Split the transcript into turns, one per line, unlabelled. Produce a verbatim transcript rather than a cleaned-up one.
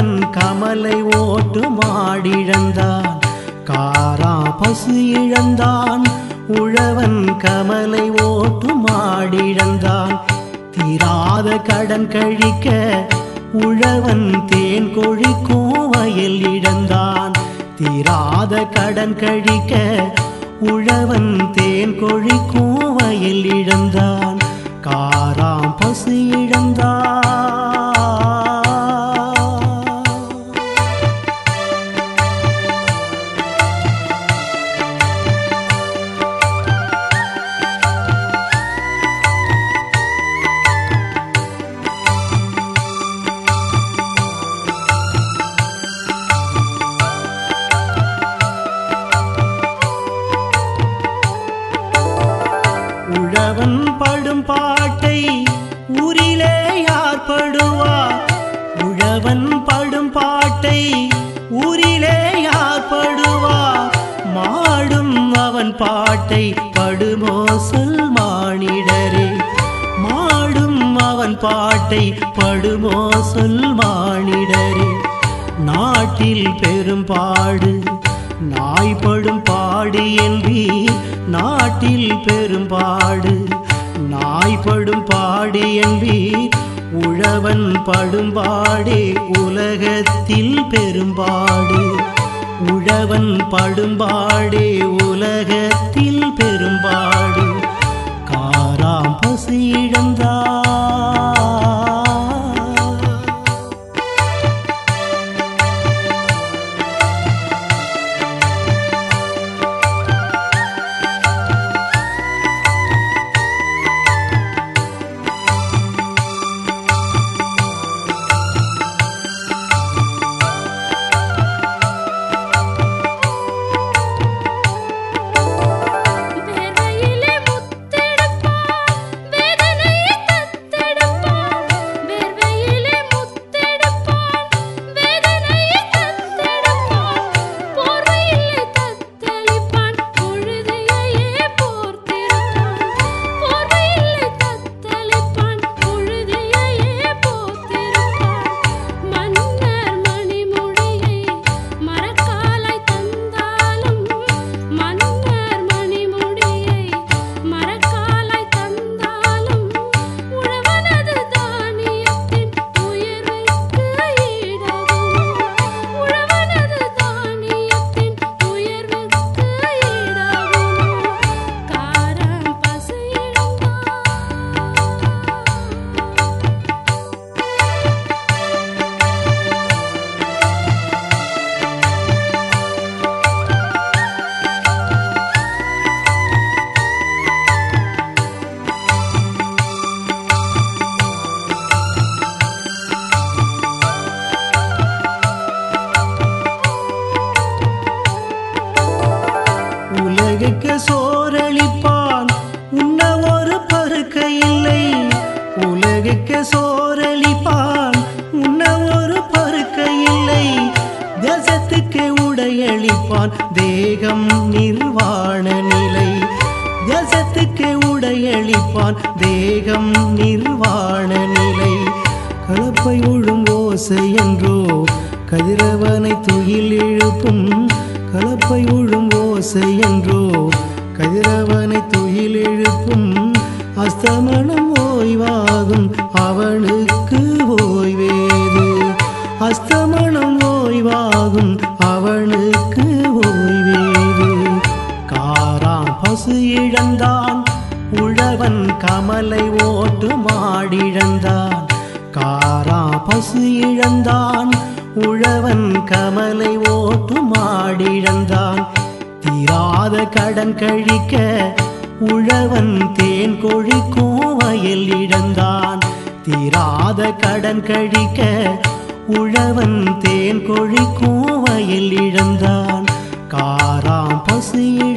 உழவன் கமலை ஓட்டு மாடிழந்தான் காரா பசு இழந்தான் உழவன் கமலை ஓட்டு மாடிழந்தான் தீராத கடன் கழிக்க உழவன் தேன் கொழிக்கும் வயல் இழந்தான் தீராத கடன் கழிக்க உழவன் தேன் கொழிக்கும் வயல் இழந்தான் காராம் பசு இழந்தான் உழவன் படும் பாட்டை ஊரிலே யார் படுவார் உழவன் படும் பாட்டை ஊரிலே யார் படுவார் மாடும் அவன் பாட்டை படுமோ சொல் மானிடரே மாடும் அவன் பாட்டை படுமோ சொல் மானிடரே நாட்டில் பெரும்பாடு நாய்படும் பாடு என்பீர் நாட்டில் பெரும்பாடு நாய்படும் பாடு என்பீர் உழவன் படும்பாடே உலகத்தில் பெரும்பாடு உழவன் படும்பாடே உலகத்தில் பெரும்பாடு காராம் பசு இழந்தான் உலகுக்கு சோரளிப்பான் உண்ண ஒரு பருக்கை இல்லை உலகுக்கு சோரளிப்பான் உண்ண ஒரு பருக்கை இல்லை தேசத்துக்கு உடையளிப்பான் தேகம் நிர்வாண நிலை தேசத்துக்கு உடையளிப்பான் தேகம் நிர்வாண நிலை கலப்பை உழும் ஓசை என்றோ கதிரவனை துயில் இழுப்பும் கலப்பை உழும் ஓசை என்றோ கதிரவனை துயில் எழுப்பும் அஸ்தமனம் ஓய்வாகும் அவனுக்கு ஓய்வேது அஸ்தமனம் ஓய்வாகும் அவனுக்கு ஓய்வேது காராம் பசு இழந்தான் உழவன் கமலை ஓட்டு மாடிழந்தான் காரா பசு இழந்தான் உழவன் கமலை ஓட்டு மாடிழந்தான் தீராத கடன் கழிக்க உழவன் தேன் கொழிக்கும் வயல் இழந்தான் தீராத கடன் கழிக்க உழவன் தேன் கொழிக்கும் வயல் இழந்தான் காராம் பசு